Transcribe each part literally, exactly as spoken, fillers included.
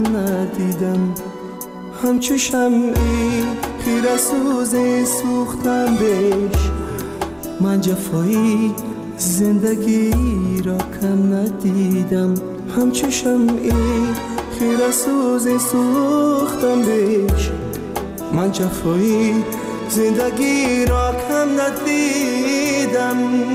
ندیدم، همچو شمعی خیره سوزه سوختم بهش. من جفایی زندگی را کم ندیدم، همچو شمعی خیره سوزه سوختم بهش. من جفایی زندگی را کم ندیدم.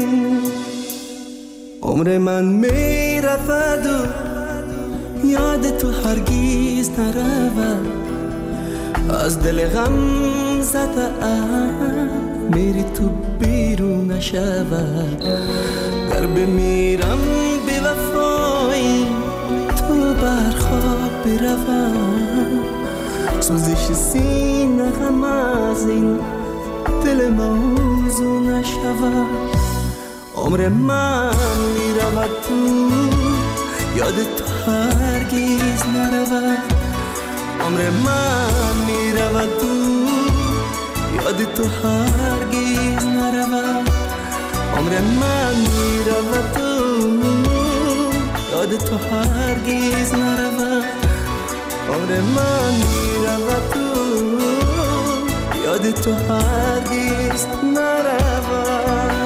عمر من می رفت و یاد تو هرگیز نرود. از دل غم زده ام میری تو بیرون نشود. گر بمیرم بی وفایی تو برخواب بروم. سوزش سینه غم از این دل موضوع نشود. عمر من میرود تو یاد تو هرگیز نرود. عمر من میرود تو یاد تو هرگیز نرود. عمر من میرود تو یاد تو هرگیز نرود. عمر من میرود تو یاد تو هرگیز نرود.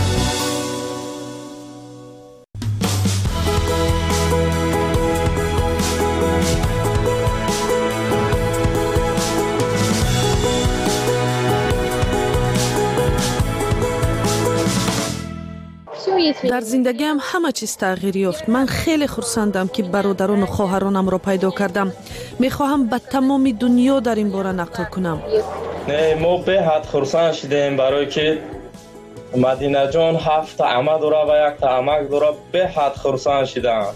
در زندگیم همه چیز تغییر یافت. من خیلی خرسندم که برادران و خواهرانم را پیدا کردم. میخواهم به تمام دنیا در این باره نقل کنم. نه، ما به حد خرسند شدیم برای که مدینه جان هفت عمه داره و یک تا عمک داره. به حد خرسند شدم.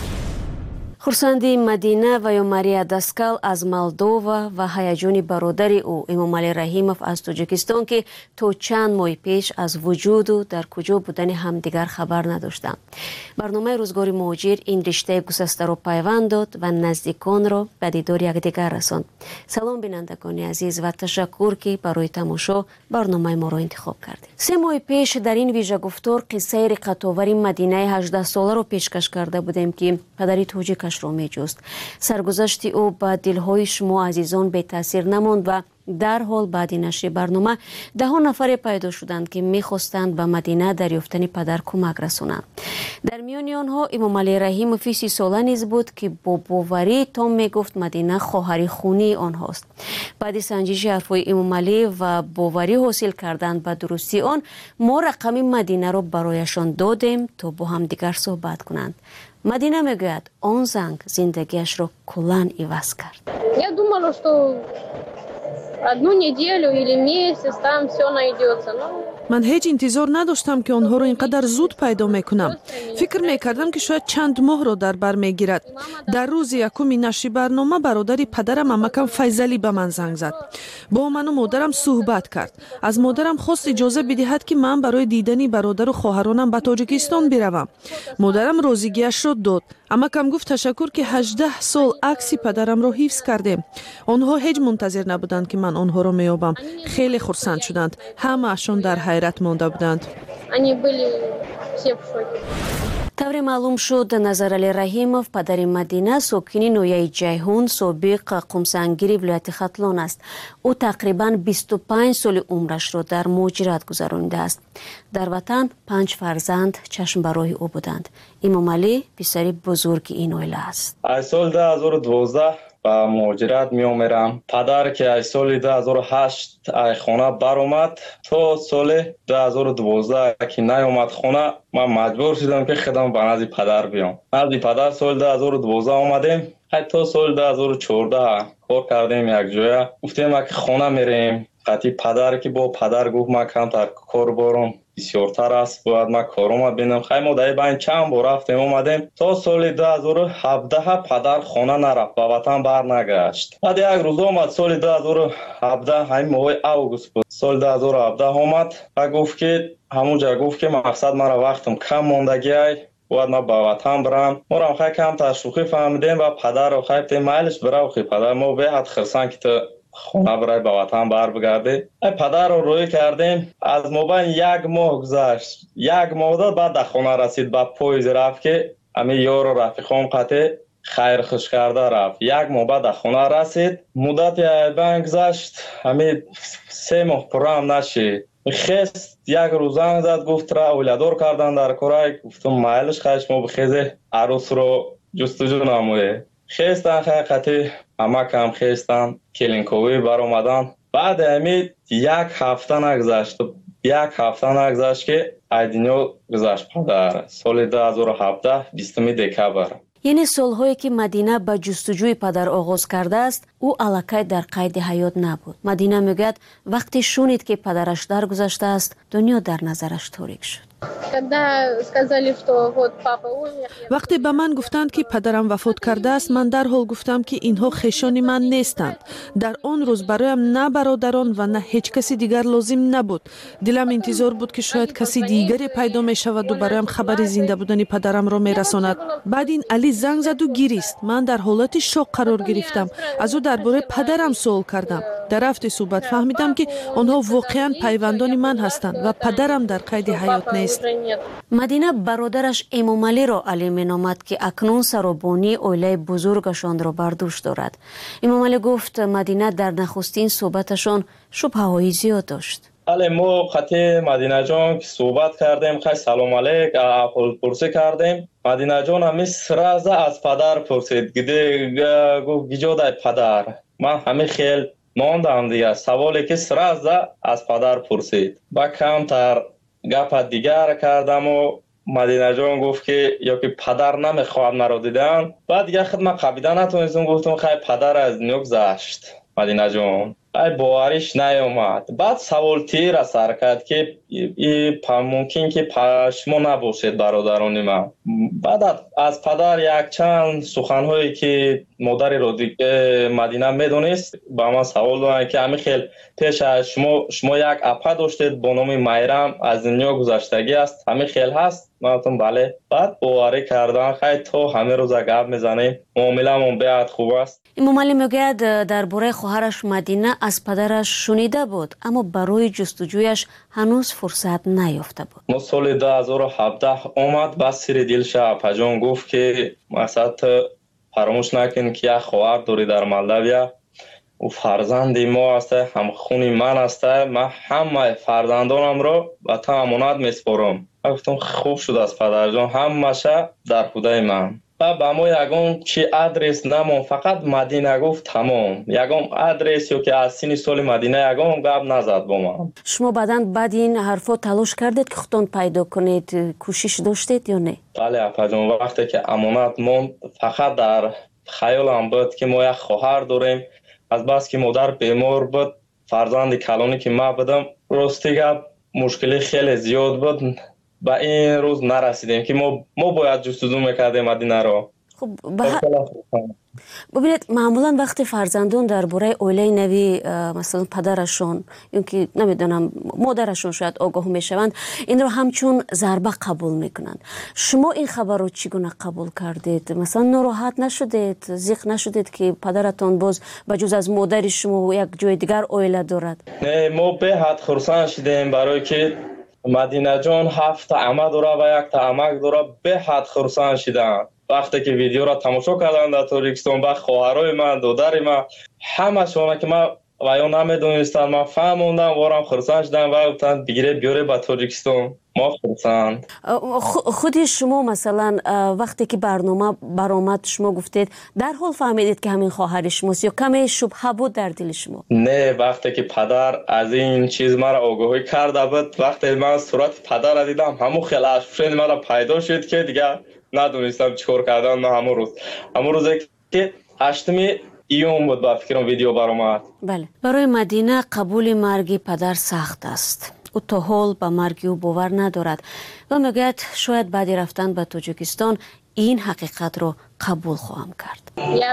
خورسندی مدینه و یا ماریا داسکال از مولدووا و هیجان برادری او امامعلی رحیمов از تاجیکستان که تا چند ماه پیش از وجود و در کجا بودن همدیگر خبر نداشتند. برنامه روزگار مهاجر این رشته گسسته را پیوند داد و نزدیکان را به دیدار یکدیگر رساند. سلام بینندگان عزیز و تشکر که برای تماشا برنامه ما را انتخاب کردید. سه ماه پیش در این ویژه گفتار قصه رقت‌آور مدینه هجده ساله را پیشکش کرده بودیم که پدری تاجیک رو می جست. سرگذشت او با دلهای شما عزیزان به تاثیر نماند و در حال بعد نشر برنامه ده ها نفر پیدا شدند که می خواستند به مدینه دریافتن پدر کمک رسانند. در میان آنها امامعلی رحیمov سی ساله نیز بود که با باوری تام می گفت مدینه خواهر خونی آنهاست. بعد سنجش حرفهای امامعلی و باوری حاصل کردن به درستی آن، ما رقم مدینه را برایشان دادیم تا با هم دیگر صحبت کنند. مدینه میگوید آن زنگ زندگیش رو کلاً عوض کرد. Я думала, что одну неделю или месяц там все найдется. من هیچ انتظار نداشتم که آنها رو اینقدر زود پیدا میکنم. فکر میکردم که شاید چند ماه رو در بر میگیرد. در روز یکم نشر برنامه برادری پدرم عمکم فیضلی به من زنگ زد. با من و مادرم صحبت کرد. از مادرم خواست اجازه بدهد که من برای دیدن برادر و خواهرانم به تاجیکستان بروم. مادرم راضیگیش را داد. عمکم گفت تشکر که هجده سال عکس پدرم را حفظ کردیم. آنها هیچ منتظر نبودند که من آنها را میابم. خیلی خرسند شدند. همه اشون در حیرت مانده بودند. طور معلوم شد نظرعلی رحیمov پدر مدینه ساکن نویه جیهون سابق قمسنگیر ولایت ختلان است. او تقریبا بیست و پنج سال عمرش را در مهاجرت گذرانیده است. در وطن پنج فرزند چشم برای او بودند. امامعلی پسر بزرگ این عائله است. از سال دو هزار و دوازده با مهاجرت می آمرم. پدر که از سال دو هزار و هشت از خانه بر اومد تا سال دو هزار و دوازده که نیامد خانه، من مجبور شدم که خودم به نزد پدر بیام. نزد پدر سال دو هزار و دوازده آمدیم. حتی سال دو هزار و چهارده کار کردیم یک جای. گفتیم که خانه میریم. قطعی پدر که با پدر گفت من کمتر کار بارم بسیارتر است، باید من کارم ببینم. خیلی ما در این چند بار رفتیم اومدیم. تا سال دو هزار و هفده پدر خانه نرفت، به وطن بر نگشت. بعد یک روز آمد سال دو هزار و هفده، همین ماه اوگوست بود. سال دو هزار و هفده آمد و گفت که همونجا گفت که مقصد مرا وقتم کم ماندگی ای، باید ما به وطن برم. ما را خیلی کم تشویق فهمیدیم و پدر رو خیلی تیم مایلش برای خیلی پدر ما به حد خرسان که تو خونه برای به وطن بر بگرده. پدر رو روی کردیم. از مابین یک ماه گذشت. یک ماه داد بعد در خانه رسید. با پویز رفت که همه یار و رفیقام قطع хайрхуш карда рафт. Як моҳ баъд хона расид, муддати айбан гузашт, ҳамин се моҳ пуррам нашид. хест як рӯз занг зад, гуфт ра оиладор кардан дар корай. Гуфтам майлиш хай шумо бихезе арӯсро ҷустуҷӯ намоед. хестан ҳақиқати амакам хестан келинковӣ баромадан. баъди ҳамин як ҳафта нагузашт. як ҳафта нагузашт ки ай дунё гузашт падар. соли ду ҳазору ҳабдаҳ бистуми декабр. яъне солҳое ки Мадина ба ҷустуҷӯи падар оғоз кардааст, ӯ аллакай дар қайди ҳаёт набуд. Мадина мегӯяд, вақте шунид ки падараш даргузаштааст, дунё дар назараш торик шуд. вақте ба ман гуфтанд ки падарам вафот кардааст, ман дарҳол гуфтам ки инҳо хешони ман нестанд. дар он рӯз бароям на бародарон ва на ҳеҷ каси дигар лозим набуд. дилам интизор буд ки шояд каси дигаре пайдо мешаваду бароям хабари зинда будани падарамро мерасонад. баъд ин Али занг заду гирист. ман дар ҳолати шок қарор гирифтам. аз ӯ дар бораи падарам суол кардам. дар рафти суҳбат фаҳмидам ки онҳо воқеан пайвандони ман ҳастанд ва падарам дар қайди ҳаёт нест. Мадина бародараш Эмомалиро Али меномад ки акнун саробонии оилаи бузургашонро бар дӯш дорад. Эмомали гуфт Мадина дар нахустин суҳбаташон шубҳаҳои зиёд дошт. бале мо хати Мадинаҷон ки суҳбат кардем, хай салом алейк аҳволпурсӣ кардем. Мадинаҷон ҳами сраза аз падар пурсид. гиде гуфт гиҷодай падар. ман ҳами хел мондам дига, саволе ки сраза аз падар пурсид. ба камтар гапа дигар кардаму Мадинаҷон гуфт ки ё ки падар намехоҳад маро дидан. баъд дига худма қабида натонистам, гуфтам хай падар аз дунё гузашт. Мадинаҷон ай бовариш наёмад. баъд савол тира сар кард ки мумкин ки шумо набошед бародарони ман. баъд аз падар якчанд суханҳое ки модари Мадина медонист ба ман савол доданд ки ҳами хел пеш аз шумо шумо як апа доштед бо номи Майрам, аз дунё гузаштагӣ аст, ҳами хел ҳаст? ман гуфтам бале. баъд боварӣ кардан, хай то ҳамин рӯза гап мезанем, муомиламон беҳад хуб аст. Эмомали мегӯяд дар бораи хоҳараш Мадина аз падараш шунида буд, аммо барои ҷустуҷӯяш ҳанӯз фурсат наёфта буд. мо соли ду ҳазору ҳабдаҳ омад, ба сири дилша апаҷон гуфт ки масад ту фаромӯш накун ки як хоҳар дорӣ дар Молдавия. ӯ фарзанди мо аст, ҳамхуни ман аст. ман ҳамаи фарзандонамро ба ту амонат месупорам. ман гуфтам хуб шудааст падарҷон, ҳамаша дар ҳудаи ман. ба мо ягон чи адрес намон, фақат Мадина гуфт тамом. Ягон адрес ё ки аз сини соли Мадина ягон гап назад бо ман. шумо баъдан баъди ин ҳарфо талош кардед ки худтон пайдо кунед, кӯшиш доштед ё не? бале апаҷон, вақте ки амонат монд, фақат дар хаёлам буд ки мо як хоҳар дорем. азбаски модар бемор буд, фарзанди калоне ки ман будам, рости гап мушкили хеле зиёд буд. ба ин рӯз нарасидем ки мо мо бояд ҷустуҷӯ мекардем Мадинаро. хуб бубинед, маъмулан вақте фарзандон дар бораи оилаи нави масалан падарашон ё ки намедонам модарашон шояд огоҳ мешаванд, инро ҳамчун зарба қабул мекунанд. шумо ин хабарро чӣ гуна қабул кардед? Масалан нороҳат нашудед, зиқ нашудед ки падаратон боз ба ҷуз аз модари шумо як ҷои дигар оила дорад? не, мо беҳад хурсанд шудем, барое ки Мадинаҷон ҳафта ама дора ва якта амак дора. беҳад хурсанд шуданд. вақте ки видеоро тамошо кардам дар Тоҷикистон, ба хоҳарои ман, додари ман, ҳамашона ки ман ва ё намедонистанд, ман фаҳмондам, ворам хурсанд шудам ва гуфтанд бигире биёре ба Тоҷикистон. мо хурсанд. худи шумо масалан вақте ки барнома баромад, шумо гуфтед дарҳол фаҳмидед ки ҳамин хоҳари шумост ё каме шубҳа буд дар дили шумо? не, вақте ки падар аз ин чиз мара огоҳӣ карда буд, вақте ман сурати падара дидам, ҳамон хел ашфушени мара пайдо шуд ки дига надонистам чӣ кор кардан. ман ҳамон рӯз ҳамон рӯзе ки ҳаштуми июн буд ба фикрам видео баромад. бале, барои Мадина қабули марги падар сахт аст. ӯ то ҳол ба марги ӯ бовар надорад ва мегӯяд шояд баъди рафтан ба Тоҷикистон ин ҳақиқатро қабул хоҳам кард.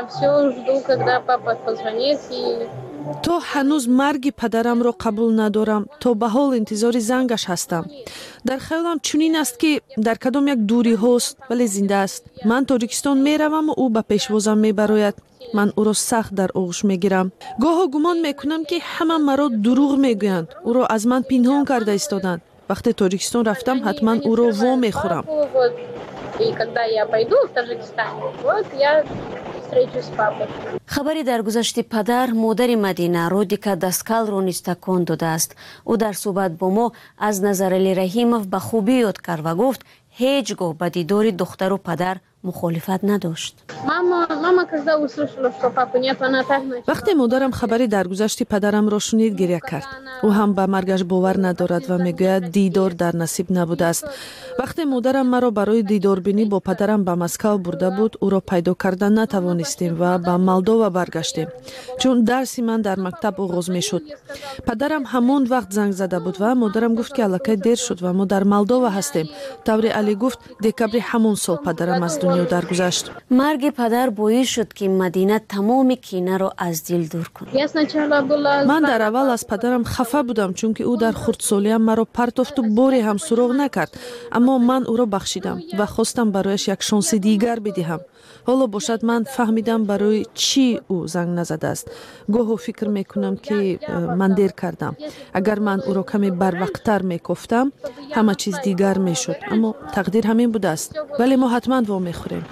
то ҳанӯз марги падарамро қабул надорам, то ба ҳол интизори зангаш ҳастам. дар хаёлам чунин аст ки дар кадом як дӯриҳост, вале зинда аст. ман Тоҷикистон меравам ӯ ба пешвозам мебарояд. ман ӯро сахт дар оғӯш мегирам. гоҳо гумон мекунам ки ҳама маро дурӯғ мегӯянд, ӯро аз ман пинҳон карда истоданд. вақте Тоҷикистон рафтам, ҳатман ӯро во мехӯрам. И когда я пойду в Таджикистане, вот я встречусь с папой. хабари дар гузашти падар модари Мадина Родика Даскалро низ такон додааст. ӯ дар суҳбат бо мо аз Назарали Раҳимов ба хубӣ ёд кард ва гуфт ҳеҷ гоҳ ба дидори духтару падар мухолифат надошт. Мама, мама, когда услышала, что папы нет, она так начала. вақте модарам хабари даргузашти падарамро шунид гирья кард. ӯ ҳам ба маргаш бовар надорад ва мегӯяд дидор дар насиб набудааст. вақте модарам маро барои дидорбинӣ бо падарам ба Москав бурда буд, ӯро пайдо карда натавонистем ва ба Молдова баргаштем, чун дарси ман дар мактаб оғоз мешуд. падарам ҳамон вақт занг зада буд ва модарам гуфт ки аллакай дер шуд ва мо дар Молдова ҳастем. таври Алӣ гуфт декабри ҳамон сол падарам аз дунё даргузашт. марги падар боис шуд ки Мадина тамоми кинаро аз дил дур кунад. Я сначала была... ман дар аввал аз падарам хафа будам, чунки ӯ дар хурдсолиям маро партофту боре ҳам суроғ накард, аммо ман ӯро бахшидам ва хостам барояш як шонси дигар бидиҳам. ҳоло бошад ман фаҳмидам барои чӣ ӯ занг назадааст. гоҳо фикр мекунам ки ман дер кардам. агар ман ӯро каме барвақттар мекофтам, ҳама чиз дигар мешуд, аммо тақдир ҳамин будааст. вале мо ҳатман вомехӯрем.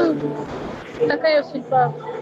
Такая судьба.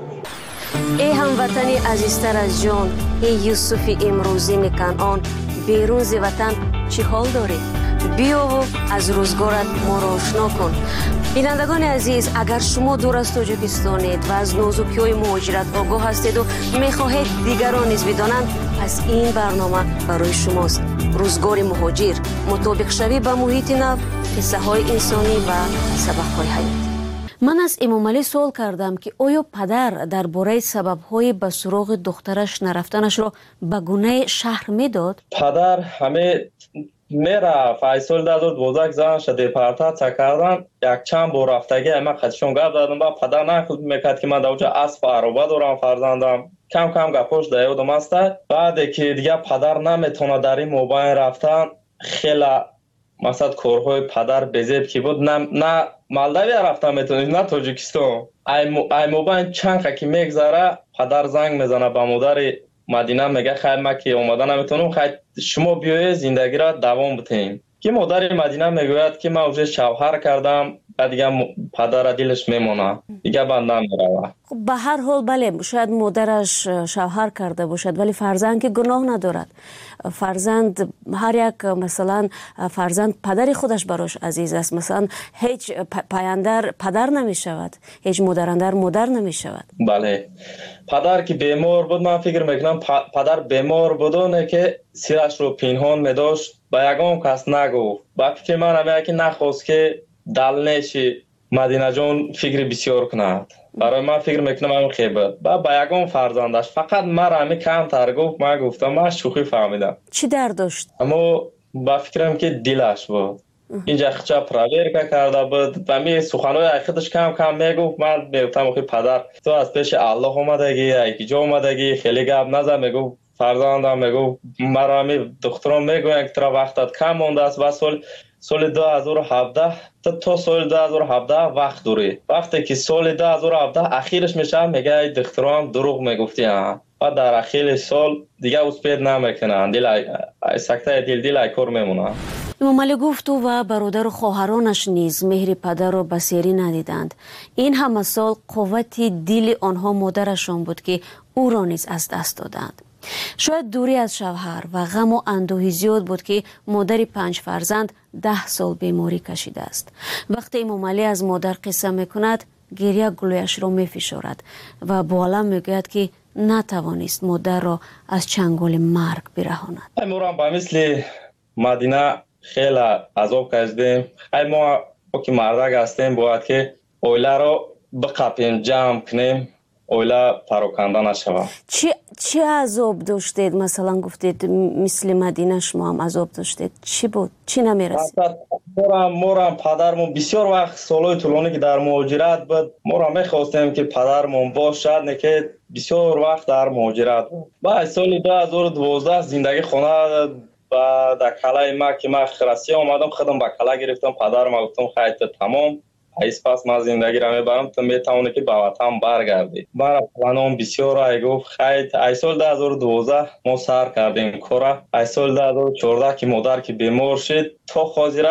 эй ҳамватани азизтар аз ҷон, эй Юсуфи имрӯзини Канъон, берун зи ватан чӣ ҳол дорӣ? биёву аз рӯзгорат моро ошно кун. бинандагони азиз, агар шумо дур аз Тоҷикистонед ва аз нозукиҳои муҳоҷират огоҳ ҳастеду мехоҳед дигарон низ бидонанд, пас ин барнома барои шумост. рӯзгори муҳоҷир, мутобиқшавӣ ба муҳити нав, қиссаҳои инсонӣ ва сабақҳои ҳаёт. ман аз Эмомалӣ суол кардам ки оё падар дар бораи сабабҳои ба суроғи духтараш нарафтанашро ба гунаи шаҳр медод? падар ҳаме мерафт. аз соли ду ҳазору дувоздаҳ занша депортатсия кардан, якчанд бор рафтаги ама қатишон гап задам, ба падар нақл мекард ки ман дар оҷа асб ароба дорам, фарзандам. кам кам гапош дар ёдам аста. баъде ки дигар падар наметавонад дар ин мобайн рафтан, хела масад корҳои падар безеб ки буд, на Молдавия рафтан метавонид, на Тоҷикистон. ай мобайн чанқа ки мегзара, падар занг мезана ба модари Мадина, мега хай ма ки омада наметавонам, хай шумо биёед зиндагиро давом битем. ки модари Мадина мегӯяд ки ман уже шавҳар кардам, ва дигар падара дилаш мемона, дигар ба намерава. ба ҳар ҳол бале, шояд модараш шавҳар карда бошад, вале фарзанд ки гуноҳ надорад. фарзанд ҳар як масалан фарзанд падари худаш барош азиз аст. масалан ҳеҷ паяндар падар намешавад, ҳеҷ модарандар модар намешавад. бале, падар ки бемор буд, ман фикр мекунам падар бемор буд, оне ки сирашро пинҳон медошт, ба ягон кас нагуфт. ба фикри ман ҳамея ки нахост ки далнеши Мадинаҷон фикри бисёр кунад. барои ман фикр мекунам ҳамин хебад. ба ба ягон фарзандаш фақат мара ҳами камтар гуфт, ман гуфтам, ман шӯхӣ фаҳмидам. чӣ дард дошт? аммо ба фикрам ки дилаш буд. инҷа хича проверка карда буд, ҳами суханҳои айхидаш кам кам мегуфт. ман мегуфтам охи падар, ту аз пеши Аллоҳ омадагӣ, айкиҷо омадагӣ, хеле гап наза. мегуфт фарзандам, мегуфт мара ҳами духтурон мегӯянд ки тура вақтат кам мондааст, ва сол соли ду ҳазору ҳабдаҳ то соли ду ҳазору ҳабдаҳ вақт дорӣ. вақте ки соли ду ҳазору ҳабдаҳ ахираш мешавад, мега духтурон дурӯғ мегуфтианд, ва дар ахири сол дига успеҳ намекунанд, дил ай сактаи дил дил ай кор мемонанд. Эмомалӣ гуфт ӯ ва бародару хоҳаронаш низ меҳри падарро ба серӣ надиданд. ин ҳама сол қуввати дили онҳо модарашон буд ки ӯро низ аз даст доданд. шояд дурӣ аз шавҳар ва ғаму андӯҳи зиёд буд ки модари панҷ фарзанд даҳ сол беморӣ кашидааст. вақте Эмомалӣ аз модар қисса мекунад, гирья гулӯяшро мефишорад ва бо алам мегӯяд ки натавонист модарро аз чанголи марг бираҳонад. морам ба мисли Мадина хела азоб кашидем. хай мо ки мардак ҳастем, бояд ки оиларо биқапем, ҷамъ кунем, оила пароканда нашавад. чӣ чӣ азоб доштед? масалан гуфтед мисли Мадина шумо ҳам азоб доштед. чӣ буд? чӣ намерасид? морам морам падармон бисёр вақт солҳои тӯлонӣ ки дар муҳоҷират буд, морам мехостем ки падармон бошад, не ки бисёр вақт дар муҳоҷират буд. баъд соли ду ҳазору дувоздаҳ зиндагӣ хона ба дар калаи ма ки ман Россия омадам, худам ба кала гирифтам. падарам гуфтам хайта тамом, айс пас ман зиндагиро мебарам, ту метавонӣ ки ба ватан баргардӣ. мара планом бисёр ай гуфт, хайт ай соли ду ҳазору дувоздаҳ мо сар кардем кора. ай соли ду ҳазору чордаҳ ки модар ки бемор шид, то ҳозира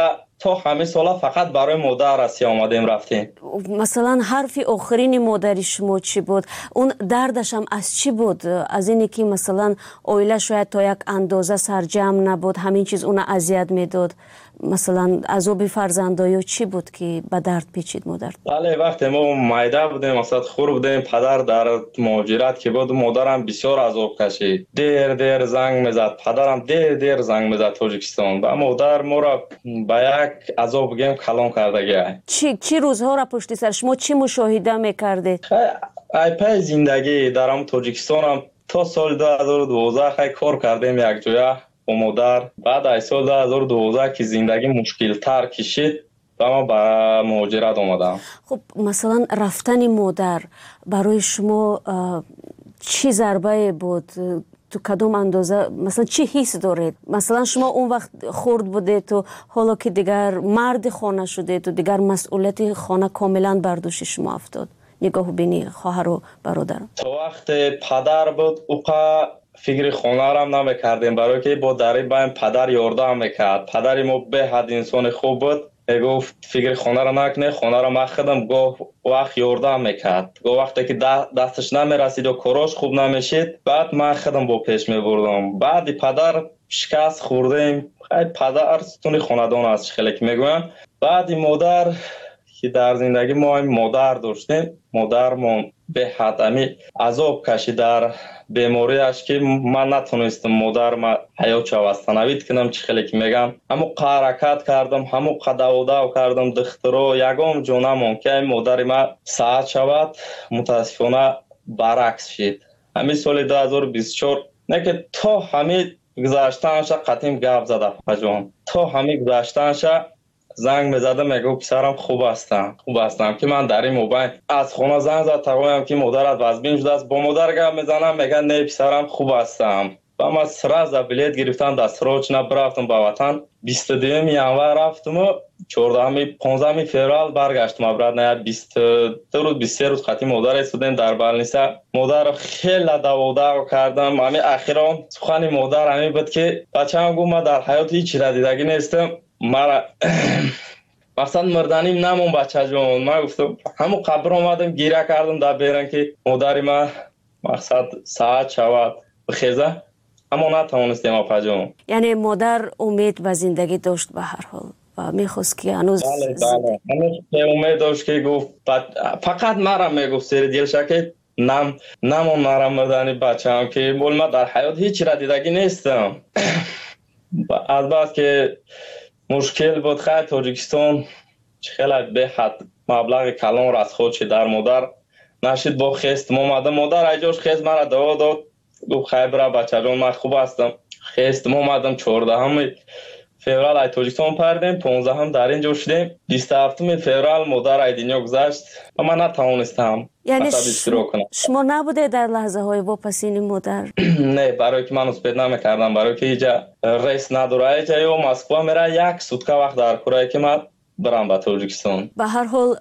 تو همه سالا فقط برای مادر راستی آمدیم رفتیم. مثلا حرف آخرین مادری شما چی بود؟ اون دردش هم از چی بود؟ از اینی که مثلا اویله شاید تا یک اندازه سرجم نبود، همین چیز اون اذیت میداد؟ مثلا عذاب فرزندایی چی بود که به درد پیچید مادر؟ بله، وقتی ما مایده بودیم مثلا خور بودیم، پدر در مهاجرت که بود، مادرم بسیار عذاب کشید، دیر دیر زنگ میزد، پدرم دیر دیر زنگ میزد تاجیکستان و مادر ما را به یک عذاب گیم کلان کرده گیه. چی چی روزها را پشت سر شما چی مشاهده میکردید؟ ای پای زندگی در تاجیکستان هم تا سال دو هزار و دوازده خیلی کار کردیم یک جایه با مادر. بعد از سال دو هزار و دوازده که زندگی مشکل تر کشید و ما به مهاجرت آمدم. خب مثلا رفتن مادر برای شما چی ضربه بود؟ تو کدوم اندازه مثلا چی حس دارید؟ مثلا شما اون وقت خرد بودید تو، حالا که دیگر مرد خانه شدید تو، دیگر مسئولیت خانه کاملا بر دوش شما افتاد. نگاه بینی خواهر و برادر. تو وقت پدر بود اوقا فکر خانه را نمیکردیم، برای که با دری بایم پدر یاردم میکرد. پدر ما به حد انسان خوب بود، گفت فکر خانه را نکنه، خانه را مخدم گفت وقت یاردم میکرد. گفت وقتی که دستش نمیرسید و کاراش خوب نمیشید بعد من خودم با پیش میبردم. بعد پدر شکست خوردیم، خیلی پدر ستون خاندان است خیلی که میگویم. بعد مادر که در زندگی ما مادر داشتیم، مادرمون به حد امی عذاب کشید در بیماریش که من نتونستم مادر ما حیات شوستنوید کنم. چی خیلی که میگم همو حرکت کردم، همو قدوداو کردم دخترو یگام جونمون که مادر ما ساعت شود متاسفانه برعکس شد. همین سال دو هزار و بیست و چهار نه که تا همین گذاشتنش قطیم گپ زده پجان، تا همین گذاشتنش زنگ میزدم میگو پسرم خوب هستم خوب هستم که من در این موبایل از خونه زنگ زد تقویم که مادرت وزبین شده است. با مادر گپ میزنم میگن نه پسرم خوب هستم. و من سراز بلیت گرفتم دستروچ نبرفتم به وطن. بیست و دوم ینور رفتم و چهاردهم پانزدهم فوریه برگشتم برات. نه بیست و دو روز بیست و سه روز خاطی مادر استودن در بالنیسا. مادر خیلی داودا کردم. همین اخیرا سخن مادر همین بود که بچه‌ام گفت ما در حیات هیچ را دیدگی نیستم، مرا مثلا مردنیم نمون بچه جون. من گفتم همون قبر آمدم گیره کردم در بیرن که مادری ما مقصد ساعت شود بخیزه، اما نتوانستیم اپا جون. یعنی مادر امید و زندگی داشت به هر حال و میخواست که هنوز بله بله هنوز امید داشت که گفت فقط مرا میگفت سری دیلشه که نم نمون مرا مردنی بچه هم که بول ما در حیات هیچ را دیدگی نیستم. البته که مشکل بود خیلی تاجیکستان خیلی به حد مبلغ کلان را از خودش در مادر نشید با خست مامده. مادر ایجاش خست مرا دوا داد گفت خیلی برا بچه جان من خوب هستم. خست مامدم چهاردهم فوریه ای تاجیکستان پردیم، پانزدهم در اینجا شدیم، بیست و هفتم فوریه مادر ای دنیا گذشت و من نتوانستم. یعنی شما نبوده در لحظه های واپسین مادر؟ نه، برای که من اسپید نمیکردم، برای که اینجا ریس نداره. اینجا یا مسکو میره یک سوتکه وقت در کره که من برم به تاجیکستان. به هر حال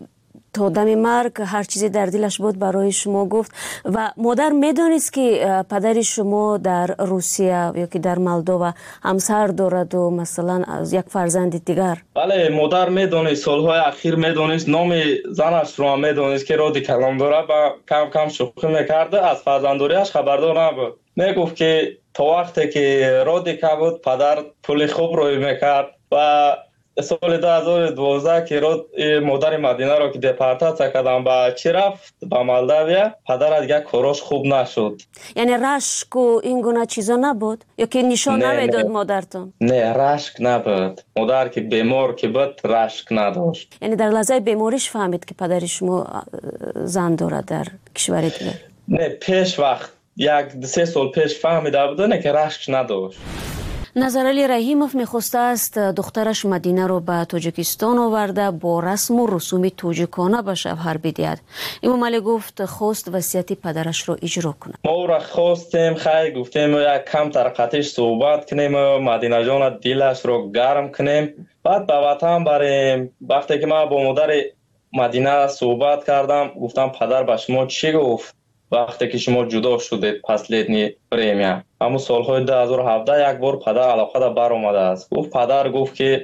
تا دم مرگ هر چیزی در دلش بود برای شما گفت. و مادر میدونست که پدر شما در روسیه یا که در مولدووا همسر دارد و مثلا از یک فرزند دیگر؟ بله مادر میدونست، سالهای اخیر میدونست، نام زنش رو هم میدونست که رادی کلام داره و کم کم شوخی میکرده. از فرزنداریش خبردار نبود. میگفت که تا وقتی که رادی که بود پدر پول خوب روی میکرد و سال دو هزار و دوازده که رود مادر مدینه رو که دپارتاسیا کردم با چی رفت با مولداویا، پدر دیگه کاراش خوب نشد. یعنی رشک و این گونه چیزا نبود یا که نشان نمیداد مادرتون؟ نه رشک نبود. مادر که بیمار که بود رشک نداشت. یعنی در لحظه بیماریش فهمید که پدر شما زن داره در کشور دیگه؟ نه پیش وقت یک سه سال پیش فهمیده بود نه که رشک نداشت. نظرعلی رحیموف میخواسته است دخترش مدینه رو به تاجیکستان آورده با رسم و رسوم تاجیکانه به شوهر بدهد. امام علی گفت خواست وصیت پدرش رو اجرا کنه. ما او را خواستیم، خیلی گفتیم یک کم طرقتش صحبت کنیم، مدینه جان دلش رو گرم کنیم، بعد به وطن بریم. وقتی که من با مادر مدینه صحبت کردم گفتم پدر به شما چی گفت وقتی که شما جدا شدید پس لیتنی پریمیا؟ همون سالهای دو هزار و هفده یک بار پدر علاقه دا بر اومده است. گفت پدر گفت که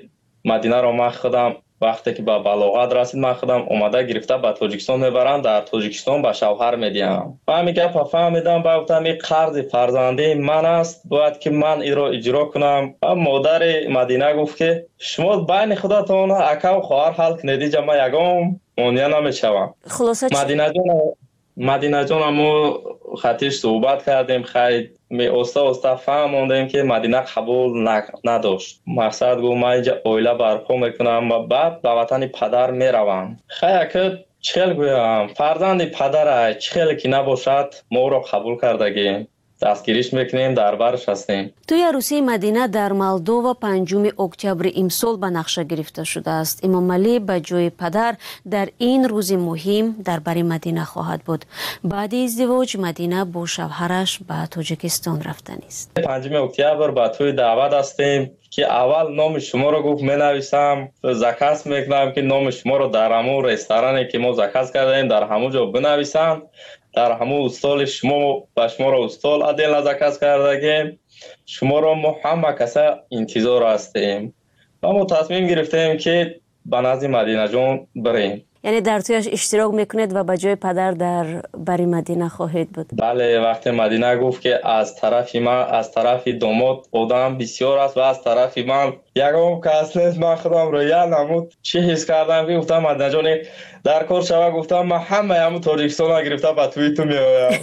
مدینه را من خودم وقتی که به بلاغت رسید من خودم اومده گرفته به تاجیکستان میبرم، در تاجیکستان به شوهر میدیم. من میگم فهمیدم با گفتم این قرض فرزندی من است، باید که من این را اجرا کنم. مادر مدینه گفت که شما بین خودتون اکا و خواهر حل کنید، ما یگام مانع نمیشوم. خلاصه مدینه جان مدینه جان ما خطیش صحبت کردیم، خیلی می اوستا اوستا فهمیدیم که مدینه قبول نداشت. مقصد گفت من اینجا اویله برپا میکنم و بعد به وطن پدر میروم. خیلی که چخیل گویم فرزند پدر چخیل که نباشد ما را قبول کردگیم، دستگیریش میکنیم، در برش هستیم. توی عروسی مدینه در مولدووا پنجم اکتبر امسال به نقشه گرفته شده است. امام علی به جای پدر در این روز مهم در بر مدینه خواهد بود. بعد ازدواج مدینه با شوهرش به تاجیکستان رفتن است. پنجم اکتبر به توی دعوت هستیم که اول نام شما رو گفت می نویسم، زکات میکنم که نام شما رو در همون رستورانی که ما زکات کردیم در همونجا بنویسم، در همون استال شما و شما را استال عدل زکات کردگیم، شما را ما همه کسا انتظار هستیم و ما تصمیم گرفتیم که به نزد مدینه جان بریم. یعنی در تویش اشتراک میکنید و به جای پدر در بری مدینه خواهید بود؟ بله، وقتی مدینه گفت که از طرف من از طرف داماد آدم بسیار است و از طرف من یگام کس نیست، من خودم رو یا نمود چی حس کردم که گفتم مدینه جان در کار شوه، گفتم من همه همون تاجیکستان گرفته به توی تو میآیم.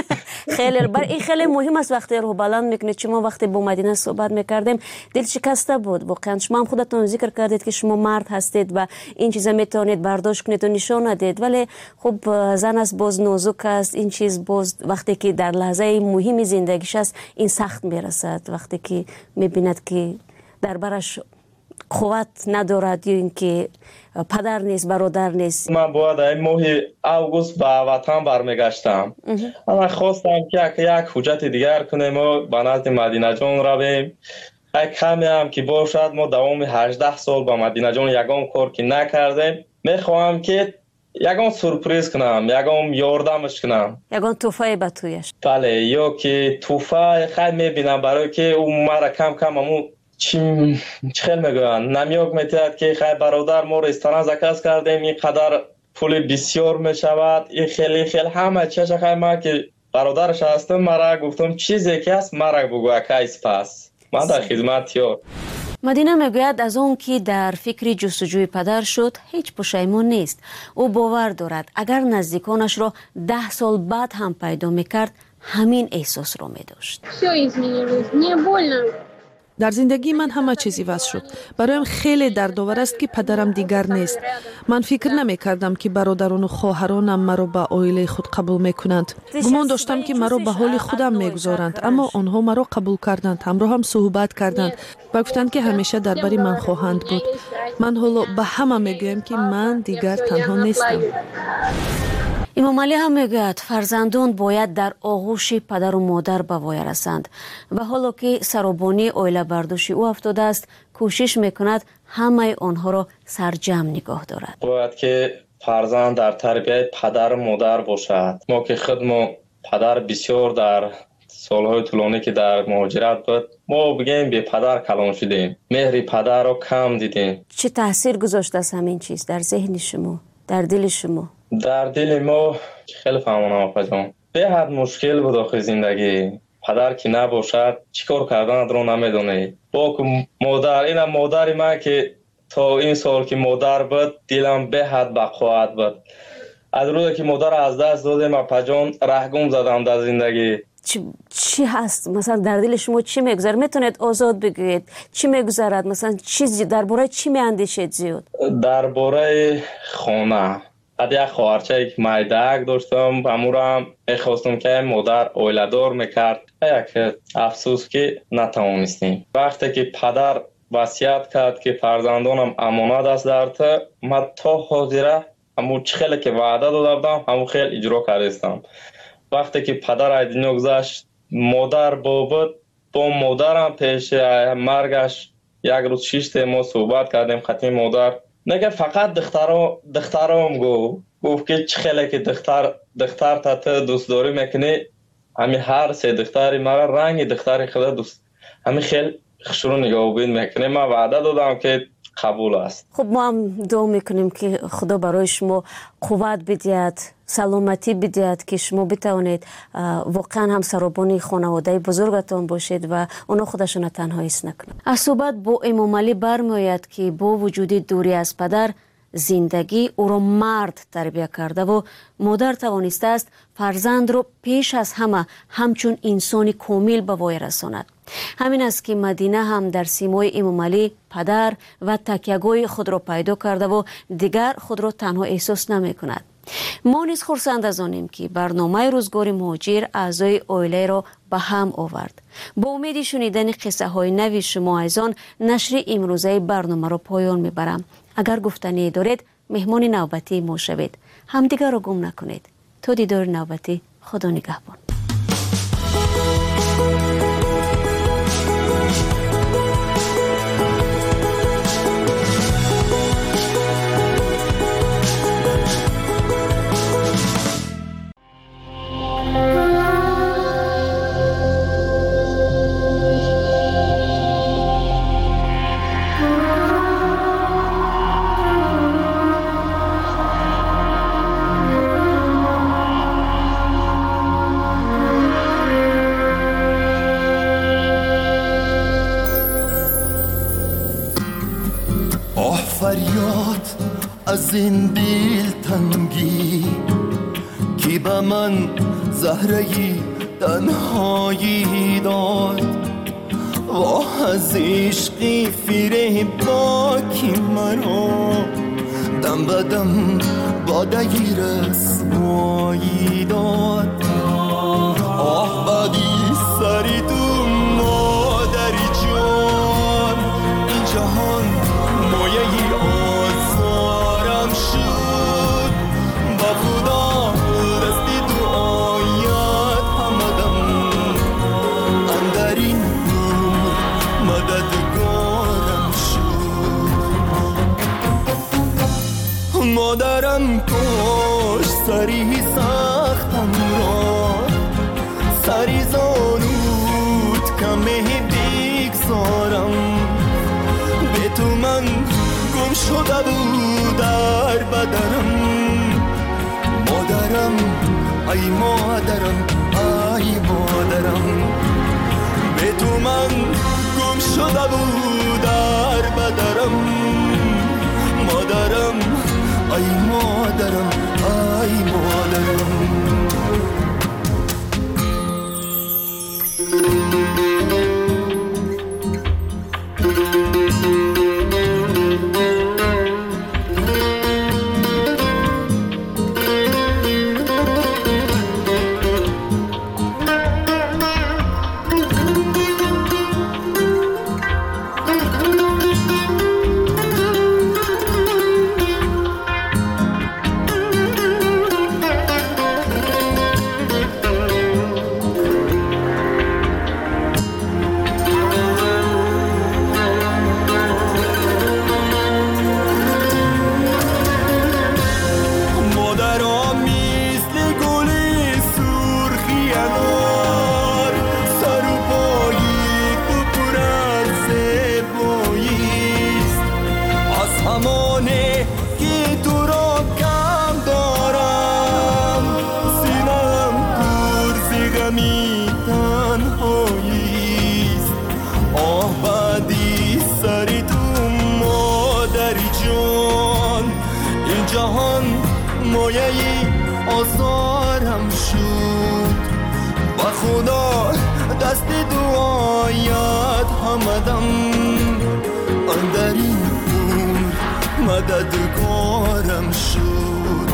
خیلی بر این خیلی مهم است وقتی رو بلند میکنید. چون ما وقتی با مدینه صحبت میکردیم دل شکسته بود واقعا. شما هم خودتون ذکر کردید که شما مرد هستید و این چیزا میتونید برداشت کنید و نشان ندید، ولی خب زن است باز نازک است، این چیز باز وقتی که در لحظه مهم زندگیش است این سخت میرسد، وقتی که میبیند که در برش قوت ندارد یا اینکه پدر نیست برادر نیست. من باید این ماه اوگوست به وطن برمیگشتم. من خواستم که یک حجت دیگر کنیم و به نزد مدینه جان رویم. یک کمی هم که باشد ما دوام هجده سال با مدینه جان یگام کار که نکردیم، میخواهم که یگام سورپریز کنم، یگام یاردمش کنم، یگام توفای به تویش. بله، یا که توفای خیلی میبینم برای که اون مرا کم کم همون چی خیلی میگوین نمیاک میتید که خیلی برادر ما رستوران زکات کردیم اینقدر پول بسیار میشود، این خیلی خیلی همه چیز خیلی ما که برادرش هستم مرا گفتم چیزی که هست مرا بگو اکایس پس من در خدمت یار. مدینه میگوید از اون که در فکر جستجوی پدر شد هیچ پشیمان نیست. او باور دارد اگر نزدیکانش را ده سال بعد هم پیدا میکرد همین احساس را میداشت. در زندگی من همه چیزی واسه شد. برایم خیلی دردآور است که پدرم دیگر نیست. من فکر نمی کردم که برادران و خواهرانم مرا به عائله خود قبول میکنند. گمان داشتم که مرا به حال خودم میگذارند، اما آنها مرا قبول کردند، همراه هم صحبت کردند و گفتند که همیشه در بری من خواهند بود. من حالا به همه میگویم که من دیگر تنها نیستم. امام علی هم میگوید فرزندان باید در آغوش پدر و مادر به وای رسند و حالا که سرابانی عائله برداشت او افتاده است کوشش میکند همه آنها را سرجم نگاه دارد. باید که فرزند در تربیت پدر و مادر باشد. ما که خود ما پدر بسیار در سالهای طولانی که در مهاجرت بود ما بگیم به پدر کلان شدیم، مهر پدر رو کم دیدیم. چه تاثیر گذاشته است همین چیز در ذهن شما، در دل شما؟ در دل ما خیلی فهمانم آقا جان به حد مشکل بود آخه زندگی. پدر که نباشد چیکار کردن رو نمیدونه. با مادر اینم مادر من که تا این سال که مادر بود دلم به حد بقوت بود. از روزی که مادر از دست دادم اپا جان رهگم زدم در زندگی. چی, چی هست مثلا در دل شما چی میگذره؟ میتونید آزاد بگویید چی میگذرد؟ مثلا چیزی درباره چی میاندیشید زیاد؟ درباره خانه. حتی یک خواهرچه یک مایدک داشتم امورم میخواستم که مادر اویلدار میکرد، یک افسوس که نتوانستیم. وقتی که پدر وصیت کرد که فرزندانم امانت است در تو، من تا حاضره همون خیلی که وعده داده بودم همون خیلی اجرا کردم. وقتی که پدر از دنیا گذشت مادر بود، با مادرم پیش مرگش یک روز شش ما صحبت کردیم. خطی مادر نگه فقط دخترام دخترام گو گفت که چه خیلی که دختر دختر تا تو دوست داری میکنی، همین هر سه دختری مرا رنگ دختری خدا دوست همین خیلی خشرو نگاه بین میکنه. من وعده دادم که قبول است. خب ما هم دعا میکنیم که خدا برای شما قوت بدهد، سلامتی بدهد که شما بتوانید واقعا هم سرابان خانواده بزرگتان باشید و اونا خودشون تنها حس نکنند. از صحبت با امام علی برمیآید که با وجود دوری از پدر، زندگی او را مرد تربیت کرده و مادر توانسته است فرزند را پیش از همه همچون انسانی کامل به وای رساند. همین است که مدینه هم در سیمای امام علی پدر و تکیه‌گاه خود را پیدا کرده و دیگر خود را تنها احساس نمی کند. ما نیز خرسند از آنیم که برنامه روزگار مهاجر اعضای عائله را به هم آورد. با امید شنیدن قصه های نوی شما از آن نشر امروزه برنامه را پایان میبرم. اگر گفتنی دارید مهمان نوبتی ما شوید. همدیگر را گم نکنید. تا دیدار نوبتی، خدا نگهبان. از این دل تنگی کی به من زهره‌ای تنهایی داد، واه از عشقی فریبناکی مرا دم به دم باده‌ای رسوایی داد. آه بدی سری تو مادری جان، این جهان مایه‌ای آزارم شد. با خدا دستی دعایت همدم اندرین نور مددگارم شد. مادرم کاش سری سختم را سری زانود کمه بگذارم، به تو من گم شده بود در بدنم. مادرم ای مادرم ای مادرم، به تو من گم شده بود در بدنم. مادرم ای مادرم ای مادرم. آزارم شد. با خدا دست دعایت همدم اندرین عمر مددگارم شد.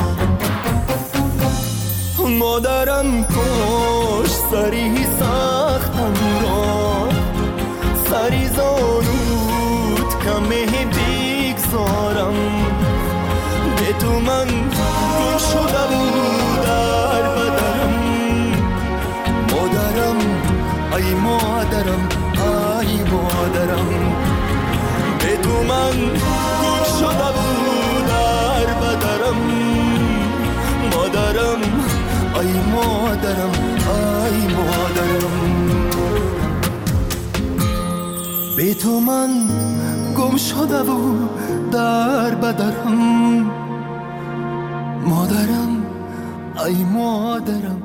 مادرم کاش سری سختم را سری زانود کمه بگذارم، به تو من گم شده بود در بدنم. مادرم ای مادرم ای مادرم، به تو من گم شده بود در بدنم. مادرم ای مادرم ای مادرم، به تو من گم شده و در بدرم. مادرم ای مادرم